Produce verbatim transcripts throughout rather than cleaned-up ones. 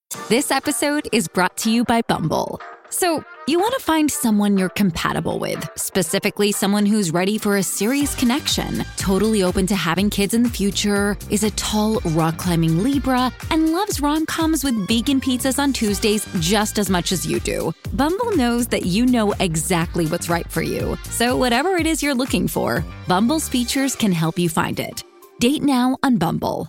This episode is brought to you by Bumble. So, you want to find someone you're compatible with, specifically someone who's ready for a serious connection, totally open to having kids in the future, is a tall, rock-climbing Libra, and loves rom-coms with vegan pizzas on Tuesdays just as much as you do. Bumble knows that you know exactly what's right for you. So whatever it is you're looking for, Bumble's features can help you find it. Date now on Bumble.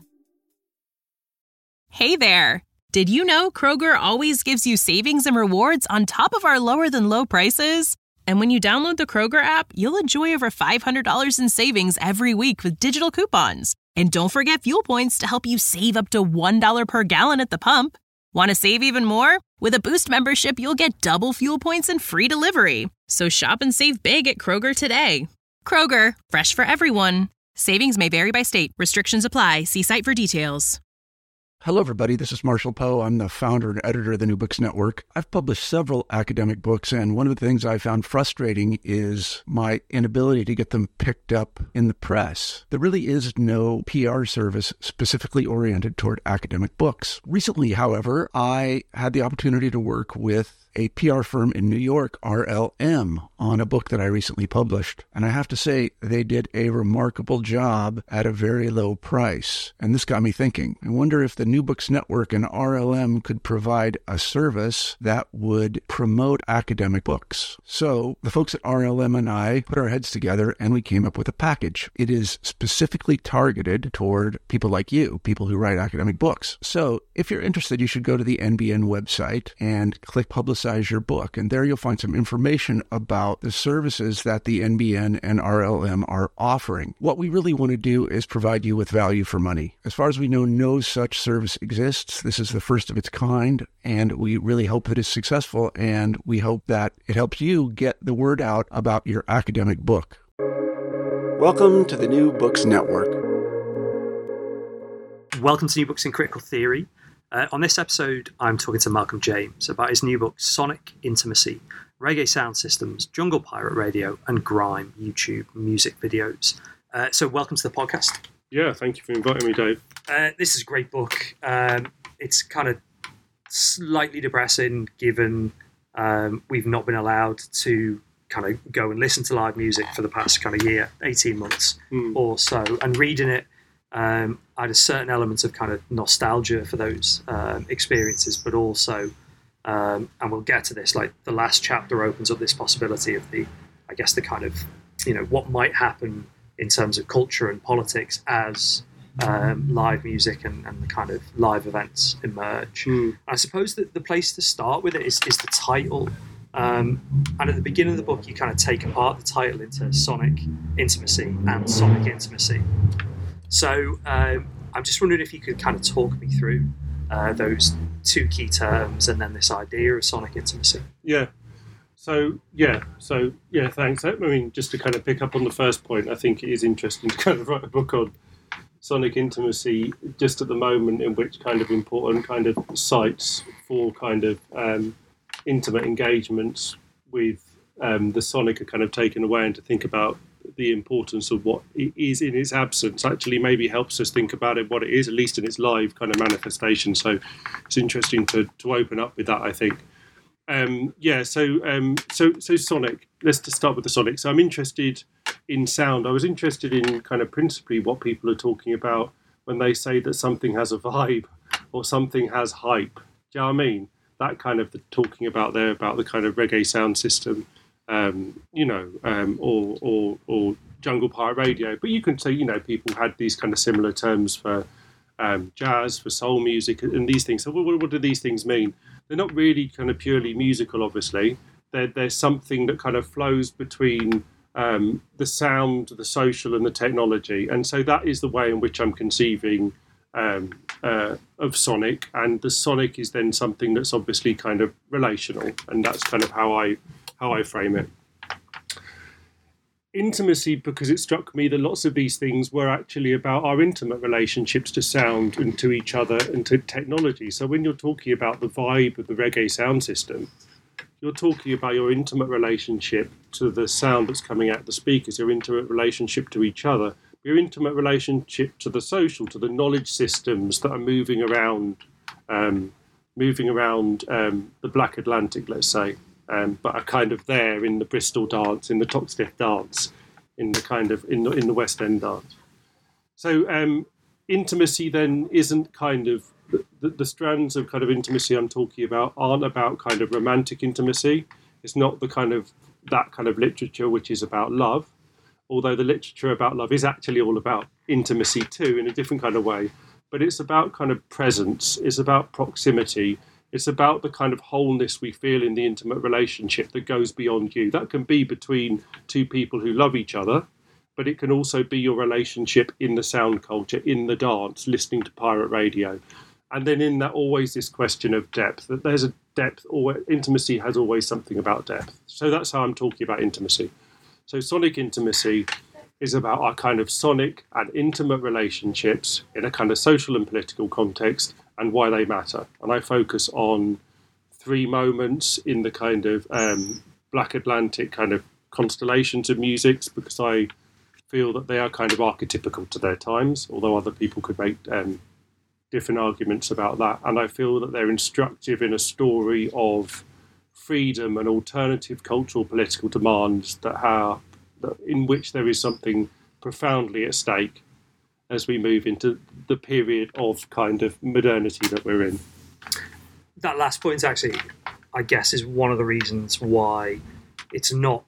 Hey there. Did you know Kroger always gives you savings and rewards on top of our lower than low prices? And when you download the Kroger app, you'll enjoy over five hundred dollars in savings every week with digital coupons. And don't forget fuel points to help you save up to one dollar per gallon at the pump. Want to save even more? With a Boost membership, you'll get double fuel points and free delivery. So shop and save big at Kroger today. Kroger, fresh for everyone. Savings may vary by state. Restrictions apply. See site for details. Hello, everybody. This is Marshall Poe. I'm the founder and editor of the New Books Network. I've published several academic books, and one of the things I found frustrating is my inability to get them picked up in the press. There really is no P R service specifically oriented toward academic books. Recently, however, I had the opportunity to work with a P R firm in New York, R L M, on a book that I recently published. And I have to say, they did a remarkable job at a very low price. And this got me thinking. I wonder if the New Books Network and R L M could provide a service that would promote academic books. So the folks at R L M and I put our heads together and we came up with a package. It is specifically targeted toward people like you, people who write academic books. So if you're interested, you should go to the N B N website and click Publicize your book, and there you'll find some information about the services that the N B N and R L M are offering. What we really want to do is provide you with value for money. As far as we know, no such service exists. This is the first of its kind, and we really hope that it's successful, and we hope that it helps you get the word out about your academic book. Welcome to the New Books Network. Welcome to New Books in Critical Theory. Uh, on this episode, I'm talking to Malcolm James about his new book, Sonic Intimacy, Reggae Sound Systems, Jungle Pirate Radio, and Grime YouTube music videos. Uh, so welcome to the podcast. Yeah, thank you for inviting me, Dave. Uh, this is a great book. Um, it's kind of slightly depressing, given um, we've not been allowed to kind of go and listen to live music for the past kind of year, eighteen months mm. or so. And reading it, Um, I had a certain element of kind of nostalgia for those um, experiences, but also, um, and we'll get to this, like the last chapter opens up this possibility of the, I guess the kind of, you know, what might happen in terms of culture and politics as um, live music and, and the kind of live events emerge. Mm. I suppose that the place to start with it is, is the title. Um, and at the beginning of the book, you kind of take apart the title into Sonic Intimacy and Sonic Intimacy. So um, I'm just wondering if you could kind of talk me through uh, those two key terms and then this idea of sonic intimacy. Yeah. So, yeah. So, yeah, thanks. I mean, just to kind of pick up on the first point, I think it is interesting to kind of write a book on sonic intimacy just at the moment in which kind of important kind of sites for kind of um, intimate engagements with um, the sonic are kind of taken away, and to think about the importance of what it is in its absence actually maybe helps us think about it, what it is, at least in its live kind of manifestation. So it's interesting to, to open up with that, I think. Um, yeah, so, um, so so Sonic, let's just start with the Sonic. So I'm interested in sound. I was interested in kind of principally what people are talking about when they say that something has a vibe or something has hype. Do you know what I mean? That kind of the talking about there, about the kind of reggae sound system. Um, you know, um, or, or or Jungle Pirate Radio. But you can say, you know, people had these kind of similar terms for um, jazz, for soul music, and these things. So what, what do these things mean? They're not really kind of purely musical, obviously. They're, they're something that kind of flows between um, the sound, the social, and the technology. And so that is the way in which I'm conceiving um, uh, of Sonic. And the Sonic is then something that's obviously kind of relational. And that's kind of how I how I frame it. Intimacy, because it struck me that lots of these things were actually about our intimate relationships to sound and to each other and to technology. So when you're talking about the vibe of the reggae sound system, you're talking about your intimate relationship to the sound that's coming out of the speakers, your intimate relationship to each other, your intimate relationship to the social, to the knowledge systems that are moving around um, moving around um, the Black Atlantic, let's say, um, but are kind of there in the Bristol dance, in the Toxteth dance, in the kind of in the, in the West End dance. So um, intimacy then isn't kind of the, the strands of kind of intimacy I'm talking about aren't about kind of romantic intimacy. It's not the kind of that kind of literature which is about love, although the literature about love is actually all about intimacy too, in a different kind of way. But it's about kind of presence, it's about proximity, it's about the kind of wholeness we feel in the intimate relationship that goes beyond you. That can be between two people who love each other, but it can also be your relationship in the sound culture, in the dance, listening to pirate radio. And then in that, always this question of depth, that there's a depth, or intimacy has always something about depth. So that's how I'm talking about intimacy. So sonic intimacy is about our kind of sonic and intimate relationships in a kind of social and political context and why they matter. And I focus on three moments in the kind of um, Black Atlantic kind of constellations of musics, because I feel that they are kind of archetypical to their times, although other people could make um, different arguments about that. And I feel that they're instructive in a story of freedom and alternative cultural political demands that are, that in which there is something profoundly at stake as we move into the period of kind of modernity that we're in. That last point actually, I guess, is one of the reasons why it's not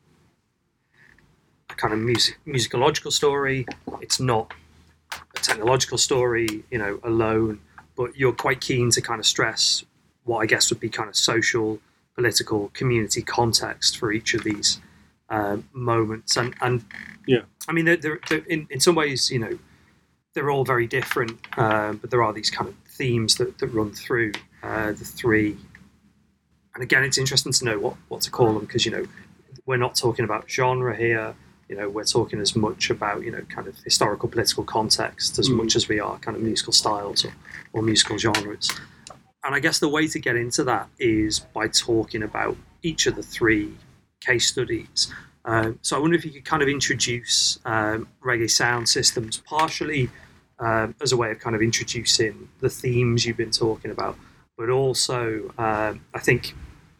a kind of music, musicological story. It's not a technological story, you know, alone, but you're quite keen to kind of stress what I guess would be kind of social, political, community context for each of these uh, moments. And, and yeah, I mean, they're, they're, they're in, in some ways, you know, they're all very different, uh, but there are these kind of themes that, that run through uh, the three. And again, it's interesting to know what, what to call them, because, you know, we're not talking about genre here. You know, we're talking as much about, you know, kind of historical, political context as mm. much as we are kind of musical styles or, or musical genres. And I guess the way to get into that is by talking about each of the three case studies. Um, so I wonder if you could kind of introduce um, Reggae Sound Systems, partially um, as a way of kind of introducing the themes you've been talking about, but also um, I think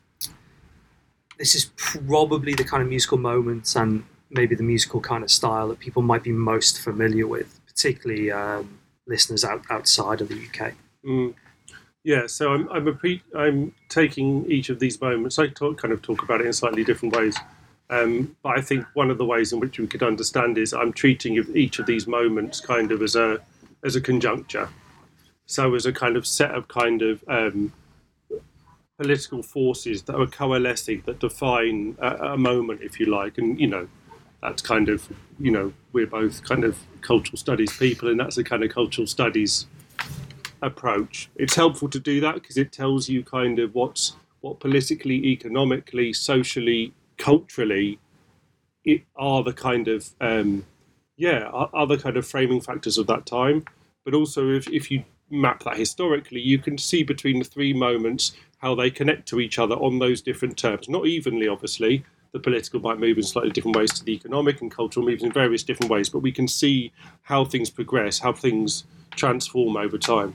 this is probably the kind of musical moments and maybe the musical kind of style that people might be most familiar with, particularly um, listeners out, outside of the U K. Mm. Yeah, so I'm I'm, a pre- I'm taking each of these moments. I talk, kind of talk about it in slightly different ways, um, but I think one of the ways in which we could understand is I'm treating each of these moments kind of as a as a conjuncture. So as a kind of set of kind of um, political forces that are coalescing, that define a, a moment, if you like, and you know. That's kind of, you know, we're both kind of cultural studies people, and that's a kind of cultural studies approach. It's helpful to do that because it tells you kind of what's what politically, economically, socially, culturally, it are the kind of, um, yeah, are, are the kind of framing factors of that time. But also, if, if you map that historically, you can see between the three moments how they connect to each other on those different terms. Not evenly, obviously. The political might move in slightly different ways to the economic, and cultural moves in various different ways, but we can see how things progress, how things transform over time.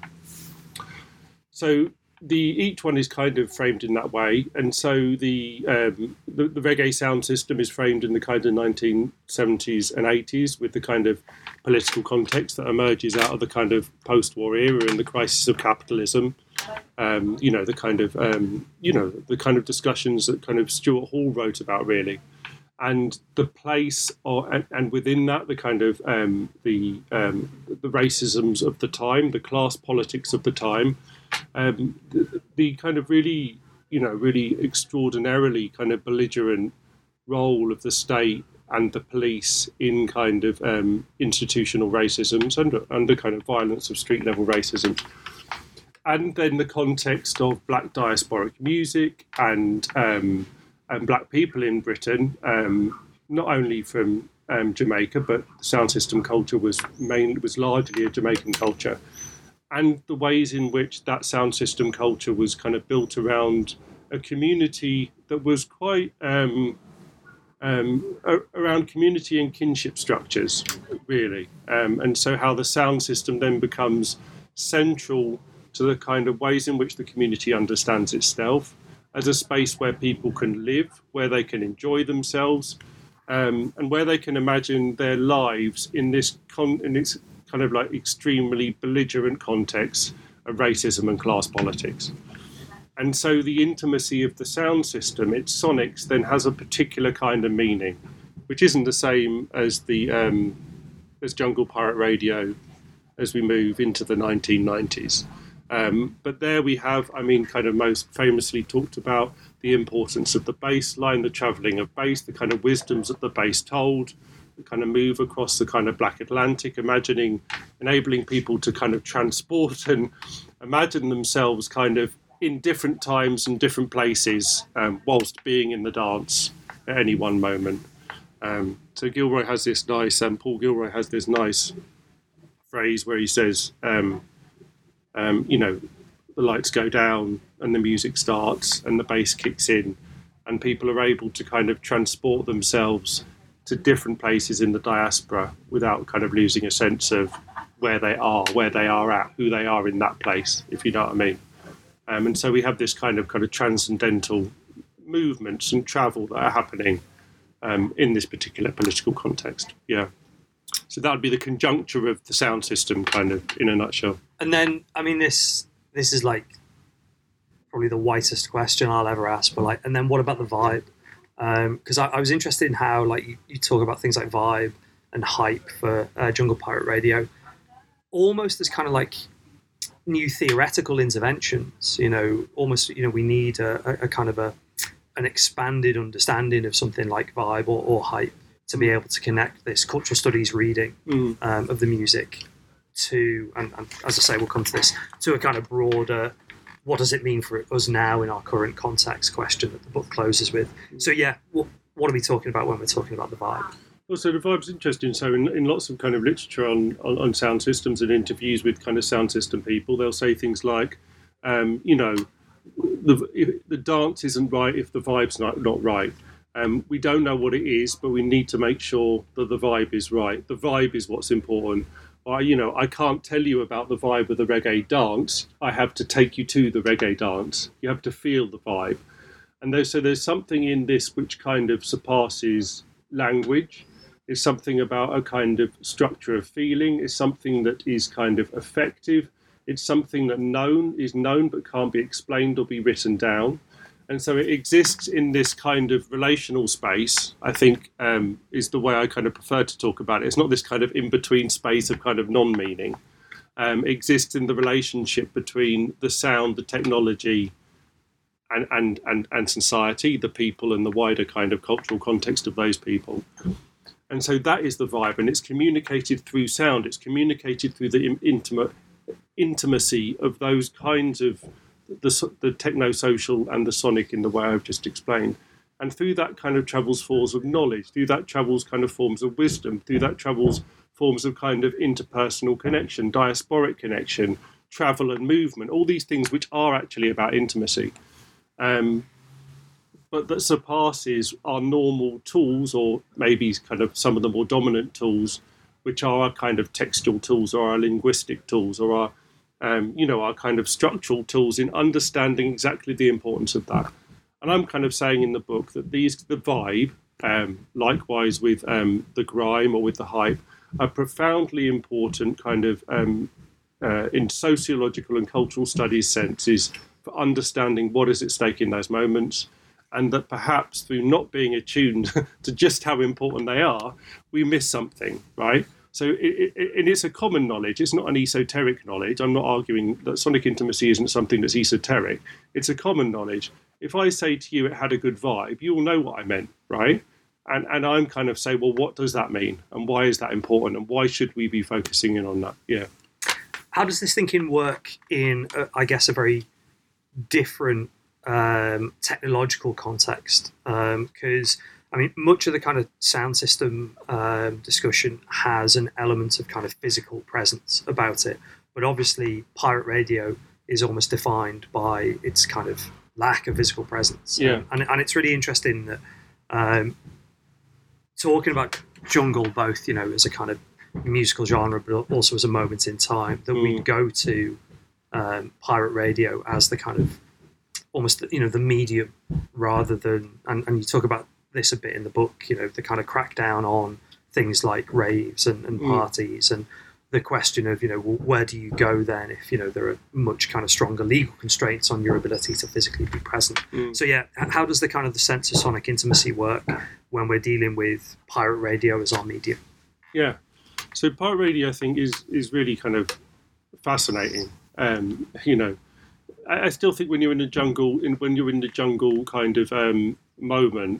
So the each one is kind of framed in that way, and so the, um, the the reggae sound system is framed in the kind of nineteen seventies and eighties with the kind of political context that emerges out of the kind of post-war era and the crisis of capitalism. Um, you know, the kind of, um, you know, the kind of discussions that kind of Stuart Hall wrote about, really. And the place, or, and, and within that, the kind of, um, the, um, the racisms of the time, the class politics of the time, um, the, the kind of really, you know, really extraordinarily kind of belligerent role of the state and the police in kind of um, institutional racisms and under kind of violence of street level racism. And then the context of black diasporic music and um, and black people in Britain, um, not only from um, Jamaica, but the sound system culture was main was largely a Jamaican culture, and the ways in which that sound system culture was kind of built around a community that was quite um, um, around community and kinship structures, really, um, and so how the sound system then becomes central to the kind of ways in which the community understands itself as a space where people can live, where they can enjoy themselves, um, and where they can imagine their lives in this con- in this kind of like extremely belligerent context of racism and class politics. And so the intimacy of the sound system, its sonics, then has a particular kind of meaning, which isn't the same as the um, as Jungle Pirate Radio as we move into the nineteen nineties. Um, but there we have, I mean, kind of most famously talked about the importance of the bass line, the travelling of bass, the kind of wisdoms that the bass told, the kind of move across the kind of Black Atlantic, imagining, enabling people to kind of transport and imagine themselves kind of in different times and different places, um, whilst being in the dance at any one moment. Um, so Gilroy has this nice, um, Paul Gilroy has this nice phrase where he says, um, um, you know, the lights go down and the music starts and the bass kicks in and people are able to kind of transport themselves to different places in the diaspora without kind of losing a sense of where they are, where they are at, who they are in that place, if you know what I mean. Um, and so we have this kind of kind of transcendental movements and travel that are happening um, in this particular political context. Yeah. So that would be the conjuncture of the sound system, kind of in a nutshell. And then, I mean, this this is like probably the whitest question I'll ever ask. But like, and then what about the vibe? Because um, I, I was interested in how like you, you talk about things like vibe and hype for uh, Jungle Pirate Radio, almost as kind of like new theoretical interventions. You know, almost you know we need a, a, a kind of a an expanded understanding of something like vibe or, or hype to be able to connect this cultural studies reading mm. um, of the music to, and, and as I say, we'll come to this, to a kind of broader, what does it mean for us now in our current context question that the book closes with. So yeah, what, what are we talking about when we're talking about the vibe? Well, so the vibe's interesting. So in, in lots of kind of literature on, on, on sound systems and interviews with kind of sound system people, they'll say things like, um, you know, the, if the dance isn't right if the vibe's not, not right. Um, we don't know what it is, but we need to make sure that the vibe is right. The vibe is what's important. Or, you know, I can't tell you about the vibe of the reggae dance. I have to take you to the reggae dance. You have to feel the vibe. And there's, so there's something in this which kind of surpasses language. It's something about a kind of structure of feeling. It's something that is kind of effective. It's something that known is known but can't be explained or be written down. And so it exists in this kind of relational space, I think, um, is the way I kind of prefer to talk about it. It's not this kind of in-between space of kind of non-meaning. Um, it exists in the relationship between the sound, the technology, and, and, and, and society, the people, and the wider kind of cultural context of those people. And so that is the vibe, and it's communicated through sound. It's communicated through the intimate intimacy of those kinds of the, the techno-social and the sonic in the way I've just explained. And through that kind of travels forms of knowledge, through that travels kind of forms of wisdom, through that travels forms of kind of interpersonal connection, diasporic connection, travel and movement, all these things which are actually about intimacy, um, but that surpasses our normal tools, or maybe kind of some of the more dominant tools, which are our kind of textual tools or our linguistic tools or our Um, you know, our kind of structural tools in understanding exactly the importance of that. And I'm kind of saying in the book that these, the vibe, um, likewise with um, the grime or with the hype, are profoundly important kind of um, uh, in sociological and cultural studies senses for understanding what is at stake in those moments, and that perhaps through not being attuned to just how important they are, we miss something, right? So it, it, and it's a common knowledge. It's not an esoteric knowledge. I'm not arguing that sonic intimacy isn't something that's esoteric. It's a common knowledge. If I say to you it had a good vibe, you'll know what I meant, right? And and I'm kind of say, well, what does that mean? And why is that important? And why should we be focusing in on that? Yeah. How does this thinking work in, uh, I guess, a very different um, technological context? Because... Um, I mean, much of the kind of sound system um, discussion has an element of kind of physical presence about it. But obviously, pirate radio is almost defined by its kind of lack of physical presence. Yeah. Um, and, and it's really interesting that um, talking about jungle, both, you know, as a kind of musical genre, but also as a moment in time, that mm. we'd go to um, pirate radio as the kind of almost, you know, the medium rather than, and, and you talk about this a bit in the book, you know, the kind of crackdown on things like raves and, and parties mm. and the question of, you know, well, where do you go then if, you know, there are much kind of stronger legal constraints on your ability to physically be present. Mm. So, yeah, how does the kind of the sense of sonic intimacy work when we're dealing with pirate radio as our medium? Yeah. So pirate radio, I think, is, is really kind of fascinating. Um, you know, I, I still think when you're in the jungle, in, when you're in the jungle kind of um, moment,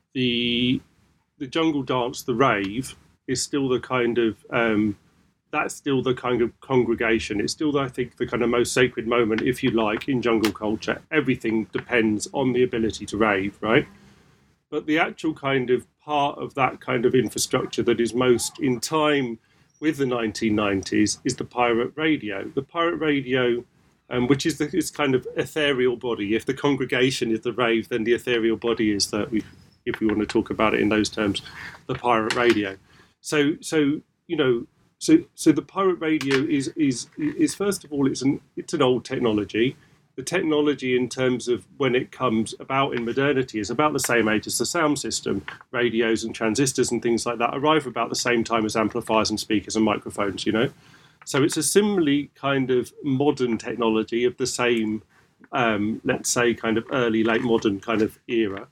the the jungle dance, the rave, is still the kind of um, that's still the kind of congregation. It's still, I think, the kind of most sacred moment, if you like, in jungle culture. Everything depends on the ability to rave, right? But the actual kind of part of that kind of infrastructure that is most in time with the nineteen nineties is the pirate radio. The pirate radio, um, which is the, this kind of ethereal body. If the congregation is the rave, then the ethereal body is that, we, if we want to talk about it in those terms, the pirate radio. So, so you know, so so the pirate radio is is is first of all, it's an it's an old technology. The technology in terms of when it comes about in modernity is about the same age as the sound system. Radios and transistors and things like that arrive about the same time as amplifiers and speakers and microphones, you know. So it's a similarly kind of modern technology of the same, um, let's say, kind of early, late modern kind of era.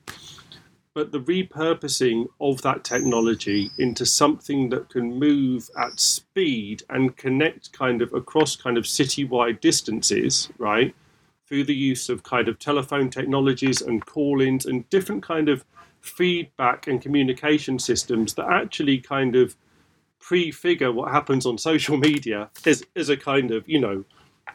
But the repurposing of that technology into something that can move at speed and connect kind of across kind of citywide distances, right? Through the use of kind of telephone technologies and call-ins and different kind of feedback and communication systems that actually kind of prefigure what happens on social media as, as a kind of, you know,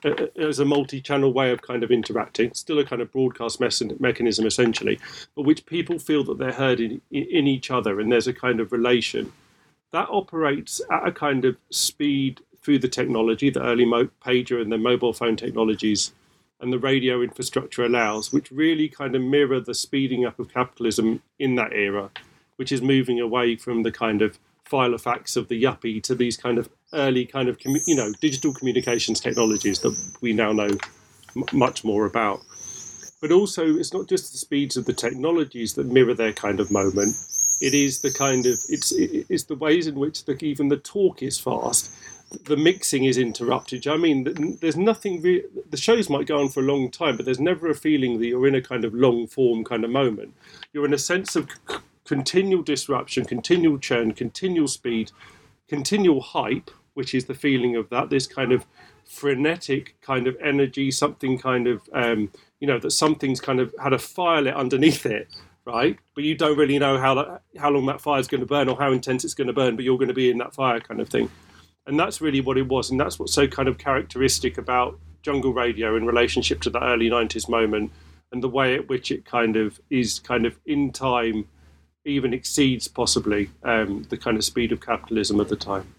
as a multi-channel way of kind of interacting, still a kind of broadcast mes- mechanism essentially, but which people feel that they're heard in, in each other and there's a kind of relation. That operates at a kind of speed through the technology, the early mo- pager and the mobile phone technologies and the radio infrastructure allows, which really kind of mirror the speeding up of capitalism in that era, which is moving away from the kind of filofax of the yuppie to these kind of early kind of, you know, digital communications technologies that we now know m- much more about. But also, it's not just the speeds of the technologies that mirror their kind of moment. It is the kind of, it's it's the ways in which the, even the talk is fast. The mixing is interrupted. I mean, there's nothing, re- the shows might go on for a long time, but there's never a feeling that you're in a kind of long form kind of moment. You're in a sense of c- continual disruption, continual churn, continual speed, continual hype, which is the feeling of that, this kind of frenetic kind of energy, something kind of, um, you know, that something's kind of had a fire lit underneath it, right? But you don't really know how that, how long that fire is going to burn or how intense it's going to burn, but you're going to be in that fire kind of thing. And that's really what it was. And that's what's so kind of characteristic about jungle radio in relationship to the early nineties moment and the way at which it kind of is kind of in time, even exceeds possibly um, the kind of speed of capitalism at the time.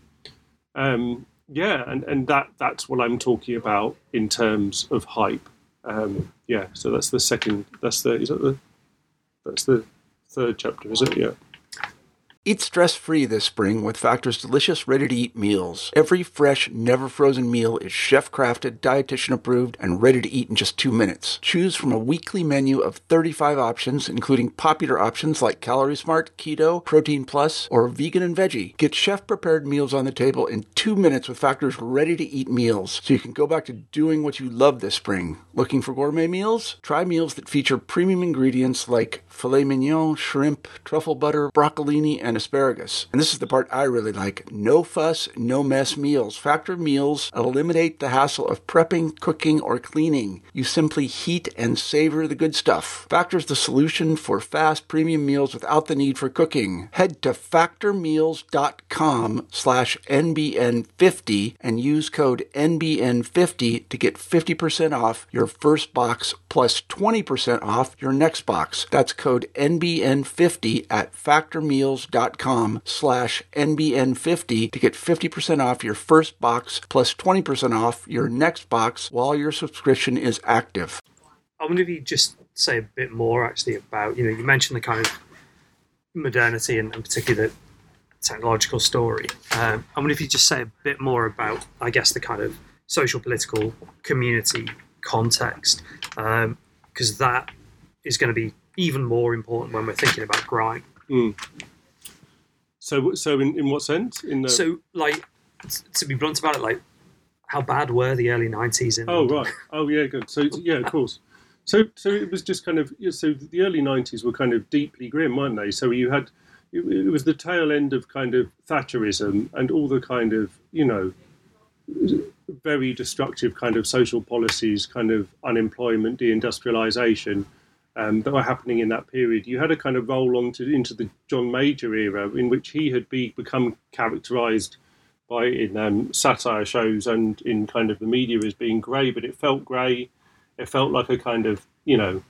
Um, yeah, and, and that that's what I'm talking about in terms of hype. Um, yeah, so that's the second, that's the, is that the, that's the third chapter, is it? Yeah. Eat stress-free this spring with Factor's delicious, ready-to-eat meals. Every fresh, never-frozen meal is chef-crafted, dietitian-approved, and ready to eat in just two minutes. Choose from a weekly menu of thirty-five options, including popular options like Calorie Smart, Keto, Protein Plus, or Vegan and Veggie. Get chef-prepared meals on the table in two minutes with Factor's ready-to-eat meals, so you can go back to doing what you love this spring. Looking for gourmet meals? Try meals that feature premium ingredients like filet mignon, shrimp, truffle butter, broccolini, and asparagus. And this is the part I really like. No fuss, no mess meals. Factor meals eliminate the hassle of prepping, cooking, or cleaning. You simply heat and savor the good stuff. Factor's the solution for fast premium meals without the need for cooking. Head to factormeals.com slash NBN50 and use code N B N fifty to get fifty percent off your first box plus twenty percent off your next box. That's code N B N fifty at factormeals.com slash N B N fifty to get fifty percent off your first box plus twenty percent off your next box while your subscription is active. I wonder if you just say a bit more actually about, you know, you mentioned the kind of modernity and, and particularly the technological story. Um, I wonder if you just say a bit more about, I guess, the kind of social, political, community context, because um, that is going to be even more important when we're thinking about grime. Mm. So, so in, in what sense? In the... So, like, to be blunt about it, like, how bad were the early nineties in Oh, London? right. Oh, yeah, good. So, yeah, of course. So, so it was just kind of, so the early nineties were kind of deeply grim, weren't they? So you had, it, it was the tail end of kind of Thatcherism and all the kind of, you know, very destructive kind of social policies, kind of unemployment, deindustrialisation um, that were happening in that period. You had a kind of roll on to, into the John Major era in which he had be, become characterised by in um, satire shows and in kind of the media as being grey, but it felt grey. It felt like a kind of, you know,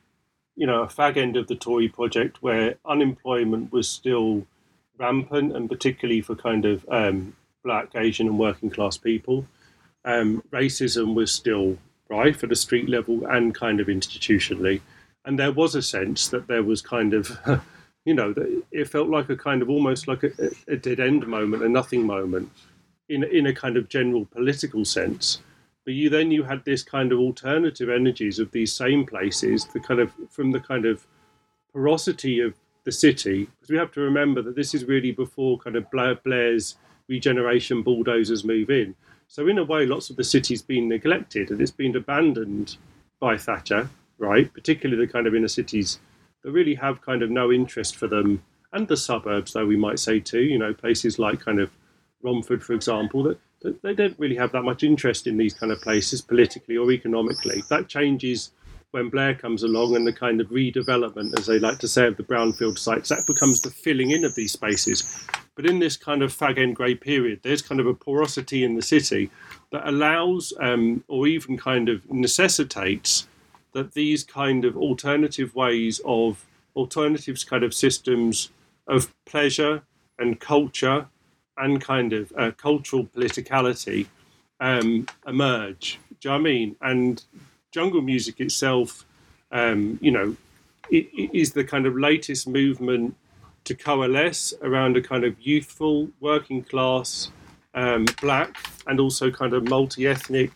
you know, a fag end of the Tory project where unemployment was still rampant, and particularly for kind of um, black, Asian and working class people. Um, racism was still rife at a street level and kind of institutionally. And there was a sense that there was kind of, you know, that it felt like a kind of almost like a, a dead end moment, a nothing moment in, in a kind of general political sense. But you then you had this kind of alternative energies of these same places, the kind of from the kind of porosity of the city, because we have to remember that this is really before kind of Blair, Blair's regeneration bulldozers move in. So in a way, lots of the city's been neglected and it's been abandoned by Thatcher, right? Particularly the kind of inner cities that really have kind of no interest for them, and the suburbs, though we might say too, you know, places like kind of Romford, for example, that, that they don't really have that much interest in these kind of places politically or economically. That changes when Blair comes along and the kind of redevelopment, as they like to say, of the brownfield sites. That becomes the filling in of these spaces. But in this kind of fag end grey period, there's kind of a porosity in the city that allows um, or even kind of necessitates that these kind of alternative ways of alternatives kind of systems of pleasure and culture and kind of uh, cultural politicality um, emerge. Do you know what I mean? And jungle music itself, um, you know, it, it is the kind of latest movement to coalesce around a kind of youthful, working class, um, black, and also kind of multi-ethnic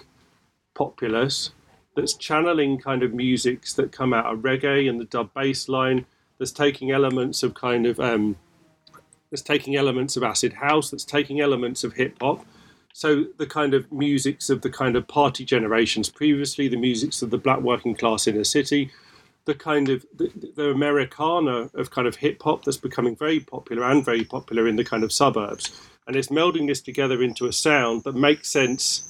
populace that's channeling kind of musics that come out of reggae and the dub bass line, that's taking elements of kind of, um, that's taking elements of acid house, that's taking elements of hip hop. So the kind of musics of the kind of party generations previously, the musics of the black working class inner city, the kind of the, the Americana of kind of hip hop that's becoming very popular and very popular in the kind of suburbs. And it's melding this together into a sound that makes sense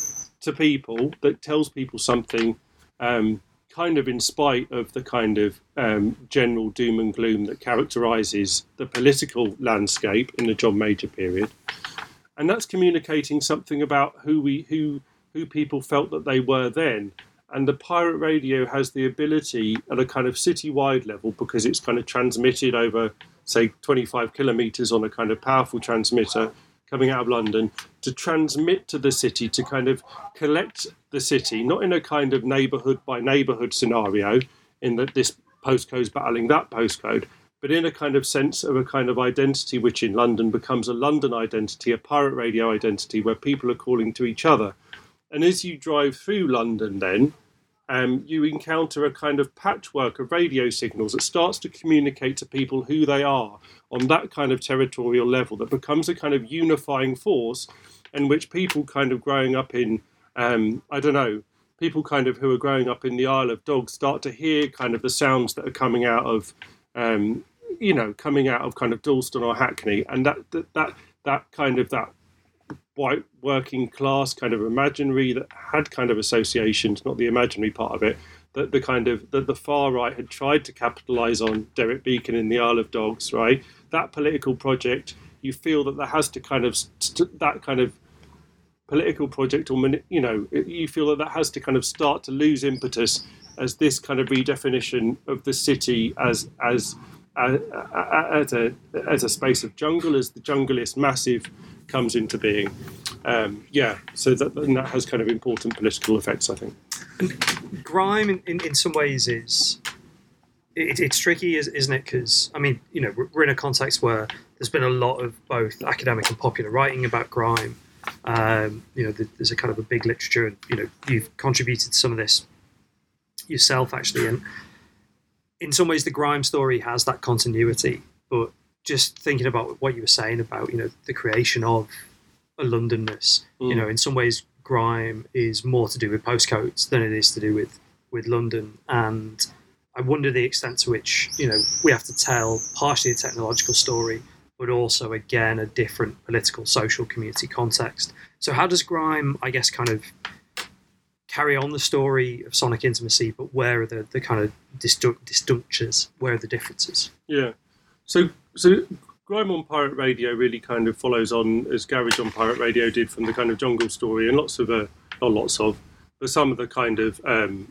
to people, that tells people something um, kind of in spite of the kind of um, general doom and gloom that characterises the political landscape in the John Major period. And that's communicating something about who we who who people felt that they were then. And the pirate radio has the ability at a kind of citywide level, because it's kind of transmitted over, say, twenty-five kilometres on a kind of powerful transmitter coming out of London, to transmit to the city, to kind of collect the city, not in a kind of neighbourhood by neighbourhood scenario, in that this postcode's battling that postcode, but in a kind of sense of a kind of identity which in London becomes a London identity, a pirate radio identity, where people are calling to each other. And as you drive through London then, um, you encounter a kind of patchwork of radio signals that starts to communicate to people who they are on that kind of territorial level, that becomes a kind of unifying force in which people kind of growing up in, um, I don't know, people kind of who are growing up in the Isle of Dogs start to hear kind of the sounds that are coming out of, um, you know, coming out of kind of Dalston or Hackney, and that that that, that kind of that white working class kind of imaginary that had kind of associations, not the imaginary part of it, that the kind of that the far right had tried to capitalise on Derek Beacon in the Isle of Dogs, right? That political project, you feel that there has to kind of st- that kind of political project, or you know, you feel that that has to kind of start to lose impetus as this kind of redefinition of the city as as as, as a as a space of jungle, as the jungle is massive, comes into being. Um, yeah, so that, and that has kind of important political effects, I think. And grime, in, in, in some ways, is it, it's tricky, isn't it? Because I mean, you know, we're, we're in a context where there's been a lot of both academic and popular writing about grime, Um, you know, there's a kind of a big literature, and you know, you've contributed to some of this yourself actually, and in some ways the grime story has that continuity. But just thinking about what you were saying about, you know, the creation of a Londonness, mm. you know, in some ways grime is more to do with postcodes than it is to do with with London. And I wonder the extent to which, you know, we have to tell partially a technological story, but also, again, a different political, social, community context. So how does grime, I guess, kind of carry on the story of Sonic Intimacy, but where are the, the kind of distinctures? Where are the differences? Yeah. So so grime on Pirate Radio really kind of follows on, as Garage on Pirate Radio did, from the kind of jungle story, and lots of, uh, not lots of, but some of the kind of, um,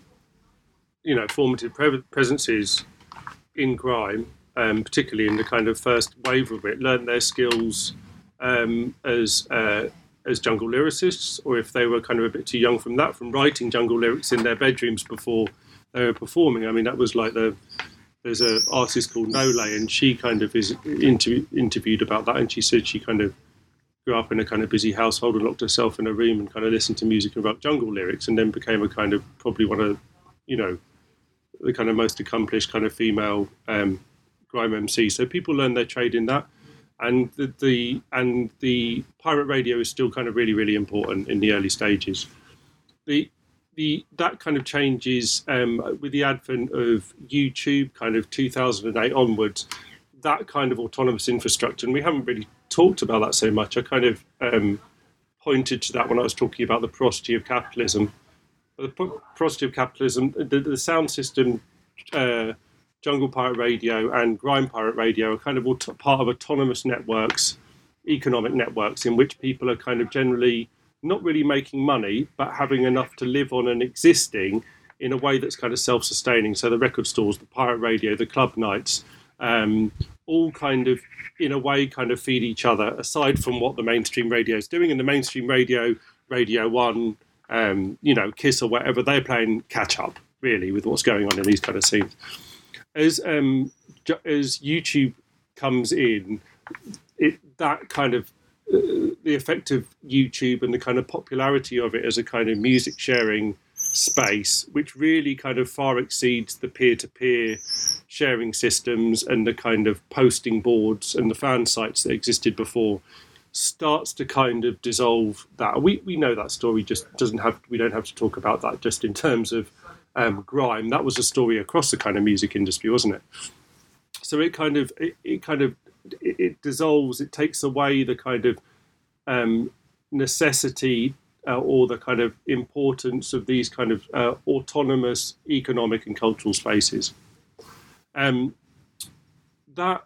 you know, formative pre- presences in grime, um, particularly in the kind of first wave of it, learned their skills um, as uh, as jungle lyricists, or if they were kind of a bit too young from that, from writing jungle lyrics in their bedrooms before they were performing. I mean, that was like the, there's an artist called Nole, and she kind of is inter- interviewed about that, and she said she kind of grew up in a kind of busy household and locked herself in a room and kind of listened to music and wrote jungle lyrics, and then became a kind of, probably one of, you know, the kind of most accomplished kind of female um, grime M C. So people learn their trade in that. And the, the and the pirate radio is still kind of really, really important in the early stages. The the that kind of changes um, with the advent of YouTube, kind of two thousand eight onwards. That kind of autonomous infrastructure, and we haven't really talked about that so much. I kind of um, pointed to that when I was talking about the porosity of capitalism. The porosity of capitalism, the, the sound system. Uh, Jungle Pirate Radio and Grime Pirate Radio are kind of auto- part of autonomous networks, economic networks, in which people are kind of generally not really making money, but having enough to live on and existing in a way that's kind of self-sustaining. So the record stores, the pirate radio, the club nights, um, all kind of, in a way, kind of feed each other, aside from what the mainstream radio is doing. And the mainstream radio, Radio One, um, you know, Kiss or whatever, they're playing catch-up, really, with what's going on in these kind of scenes. As um, as YouTube comes in, it that kind of uh, the effect of YouTube and the kind of popularity of it as a kind of music sharing space, which really kind of far exceeds the peer-to-peer sharing systems and the kind of posting boards and the fan sites that existed before, starts to kind of dissolve that. We we know that story just doesn't have. We don't have to talk about that just in terms of. Um, grime. That was a story across the kind of music industry, wasn't it? So it kind of, it, it kind of, it, it dissolves. It takes away the kind of um, necessity uh, or the kind of importance of these kind of uh, autonomous economic and cultural spaces. Um, that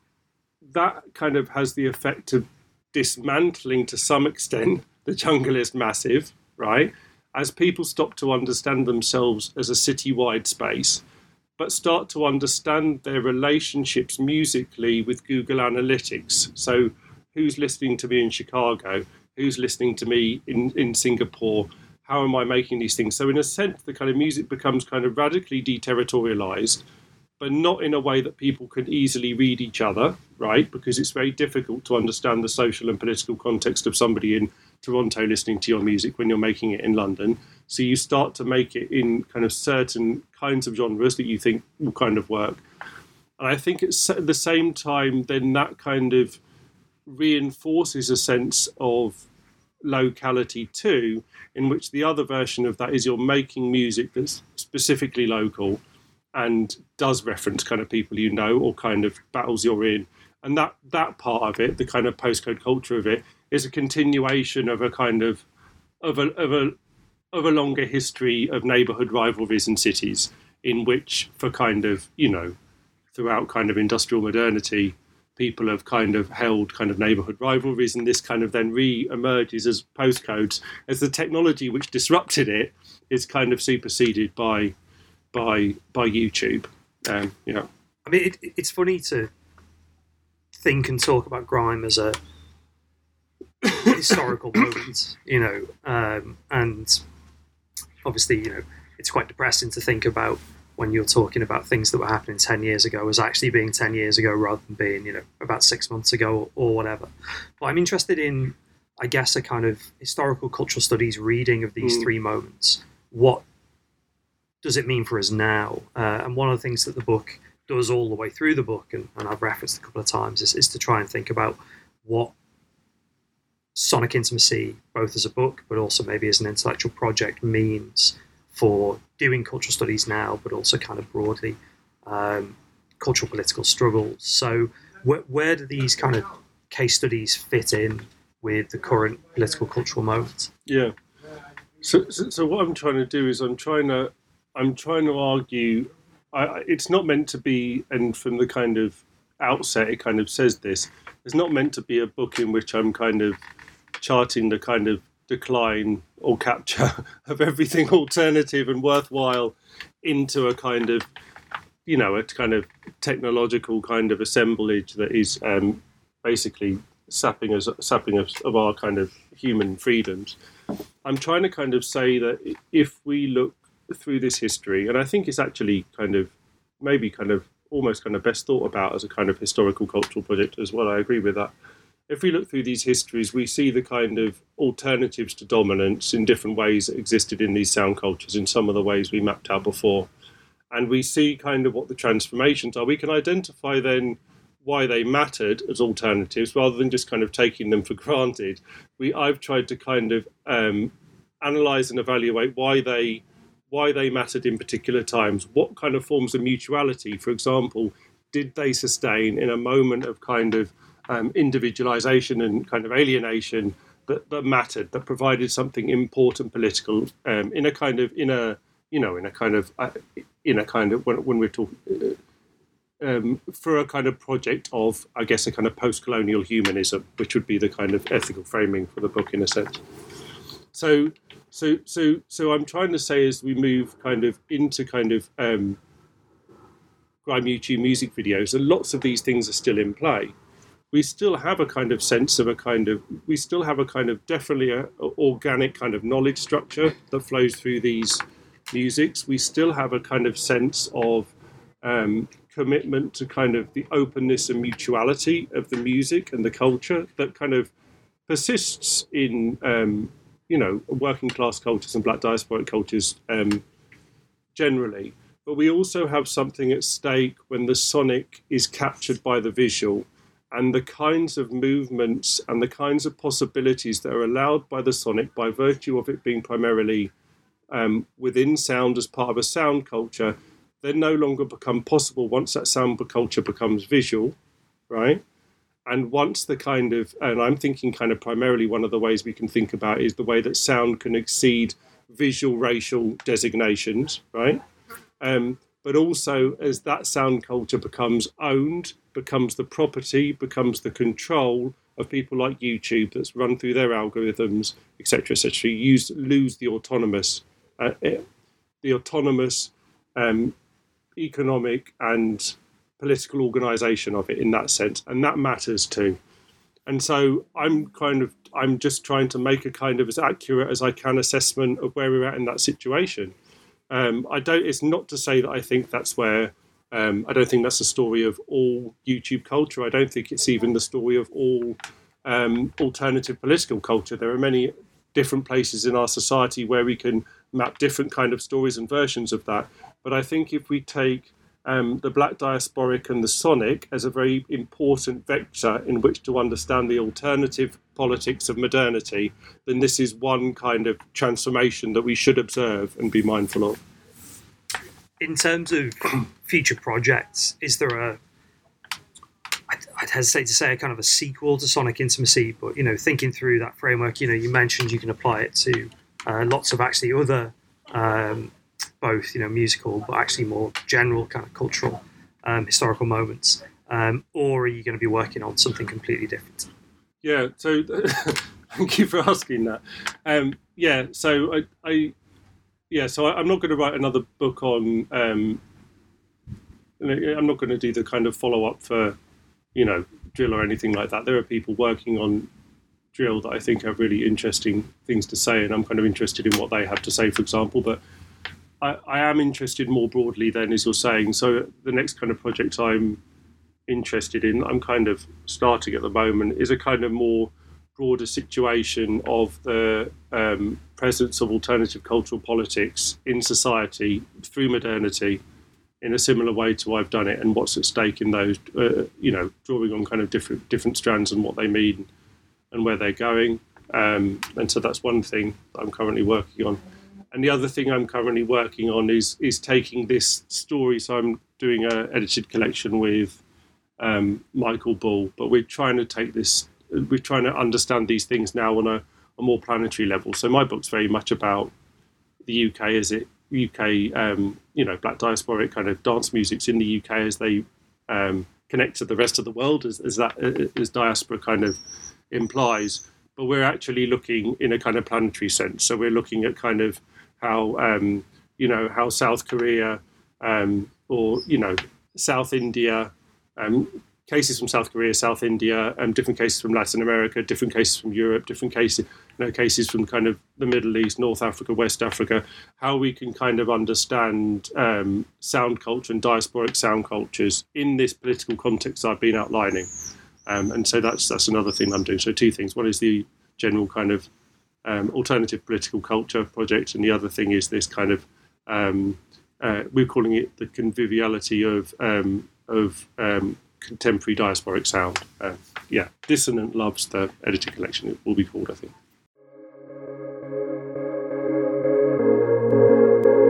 that kind of has the effect of dismantling to some extent the Junglist Massive, right? As people stop to understand themselves as a citywide space, but start to understand their relationships musically with Google Analytics. So who's listening to me in Chicago? Who's listening to me in, in Singapore? How am I making these things? So in a sense, the kind of music becomes kind of radically deterritorialized, but not in a way that people can easily read each other, right? Because it's very difficult to understand the social and political context of somebody in Toronto listening to your music when you're making it in London. So you start to make it in kind of certain kinds of genres that you think will kind of work. And I think it's at the same time, then that kind of reinforces a sense of locality too, in which the other version of that is you're making music that's specifically local and does reference kind of people you know or kind of battles you're in. And that that part of it, the kind of postcode culture of it, is a continuation of a kind of of a of a of a longer history of neighbourhood rivalries in cities, in which for kind of, you know, throughout kind of industrial modernity, people have kind of held kind of neighbourhood rivalries, and this kind of then re-emerges as postcodes as the technology which disrupted it is kind of superseded by by by YouTube. Um, you know, I mean, it, it's funny to think and talk about grime as a historical moment, you know, um, and obviously, you know, it's quite depressing to think about when you're talking about things that were happening ten years ago as actually being ten years ago rather than being, you know, about six months ago or, or whatever. But I'm interested in, I guess, a kind of historical cultural studies reading of these mm. three moments. What does it mean for us now? Uh, and one of the things that the book does all the way through the book, and, and I've referenced a couple of times, is, is to try and think about what Sonic Intimacy, both as a book, but also maybe as an intellectual project, means for doing cultural studies now, but also kind of broadly um, cultural political struggles. So wh- where do these kind of case studies fit in with the current political cultural moment? Yeah. So, so, so what I'm trying to do is I'm trying to, I'm trying to argue. I, it's not meant to be, and from the kind of outset, it kind of says this. It's not meant to be a book in which I'm kind of charting the kind of decline or capture of everything alternative and worthwhile into a kind of, you know, a kind of technological kind of assemblage that is um, basically sapping us, sapping us of our kind of human freedoms. I'm trying to kind of say that if we look through this history, and I think it's actually kind of maybe kind of almost kind of best thought about as a kind of historical cultural project as well. I agree with that. If we look through these histories, we see the kind of alternatives to dominance in different ways that existed in these sound cultures in some of the ways we mapped out before. And we see kind of what the transformations are. We can identify then why they mattered as alternatives rather than just kind of taking them for granted. We I've tried to kind of um, analyse and evaluate why they why they mattered in particular times. What kind of forms of mutuality, for example, did they sustain in a moment of kind of um, individualisation and kind of alienation that, that mattered, that provided something important political um, in a kind of in a you know in a kind of uh, in a kind of when, when we're talking. Uh, Um, for a kind of project of, I guess, a kind of post-colonial humanism, which would be the kind of ethical framing for the book in a sense. So, so, so, so I'm trying to say as we move kind of into kind of um, grime YouTube music videos, and lots of these things are still in play. We still have a kind of sense of a kind of, we still have a kind of definitely a, a organic kind of knowledge structure that flows through these musics. We still have a kind of sense of um, commitment to kind of the openness and mutuality of the music and the culture that kind of persists in, um, you know, working class cultures and black diasporic cultures um, generally. But we also have something at stake when the sonic is captured by the visual, and the kinds of movements and the kinds of possibilities that are allowed by the sonic by virtue of it being primarily um, within sound as part of a sound culture, they no longer become possible once that sound culture becomes visual, right? And once the kind of, and I'm thinking kind of primarily one of the ways we can think about is the way that sound can exceed visual racial designations, right? Um, but also as that sound culture becomes owned, becomes the property, becomes the control of people like YouTube that's run through their algorithms, et cetera, et cetera, you use, lose the autonomous, uh, the autonomous, um, economic and political organisation of it in that sense, and that matters too. And so I'm kind of I'm just trying to make a kind of as accurate as I can assessment of where we're at in that situation. Um, I don't. It's not to say that I think that's where. Um, I don't think that's the story of all YouTube culture. I don't think it's even the story of all um, alternative political culture. There are many different places in our society where we can map different kind of stories and versions of that. But I think if we take um, the black diasporic and the sonic as a very important vector in which to understand the alternative politics of modernity, then this is one kind of transformation that we should observe and be mindful of. In terms of future projects, is there a, I'd, I'd hesitate to say a kind of a sequel to Sonic Intimacy, but, you know, thinking through that framework, you know, you mentioned you can apply it to uh, lots of actually other um, both, you know, musical, but actually more general kind of cultural, um, historical moments? Um, or are you going to be working on something completely different? Yeah, so thank you for asking that. Um, yeah, so I, I yeah, so I, I'm not going to write another book on, um, I'm not going to do the kind of follow-up for, you know, drill or anything like that. There are people working on drill that I think have really interesting things to say, and I'm kind of interested in what they have to say, for example, but I, I am interested more broadly then, as you're saying. So the next kind of project I'm interested in, I'm kind of starting at the moment, is a kind of more broader situation of the um, presence of alternative cultural politics in society through modernity in a similar way to I've done it, and what's at stake in those, uh, you know, drawing on kind of different different strands and what they mean and where they're going. Um, and so that's one thing that I'm currently working on. And the other thing I'm currently working on is is taking this story. So I'm doing an edited collection with um, Michael Bull, but we're trying to take this, we're trying to understand these things now on a, a more planetary level. So my book's very much about the U K as it, U K, um, you know, Black diasporic kind of dance musics in the U K as they um, connect to the rest of the world, as, as that as diaspora kind of implies. But we're actually looking in a kind of planetary sense. So we're looking at kind of how, um, you know, how South Korea um, or, you know, South India, um, cases from South Korea, South India, um, different cases from Latin America, different cases from Europe, different cases, you know, cases from kind of the Middle East, North Africa, West Africa, how we can kind of understand um, sound culture and diasporic sound cultures in this political context I've been outlining. Um, and so that's that's another thing I'm doing. So two things. One is the general kind of um, alternative political culture project, and the other thing is this kind of, um, uh, we're calling it the conviviality of um, of um, contemporary diasporic sound. Uh, yeah, Dissonant Loves, the edited collection, it will be called, I think.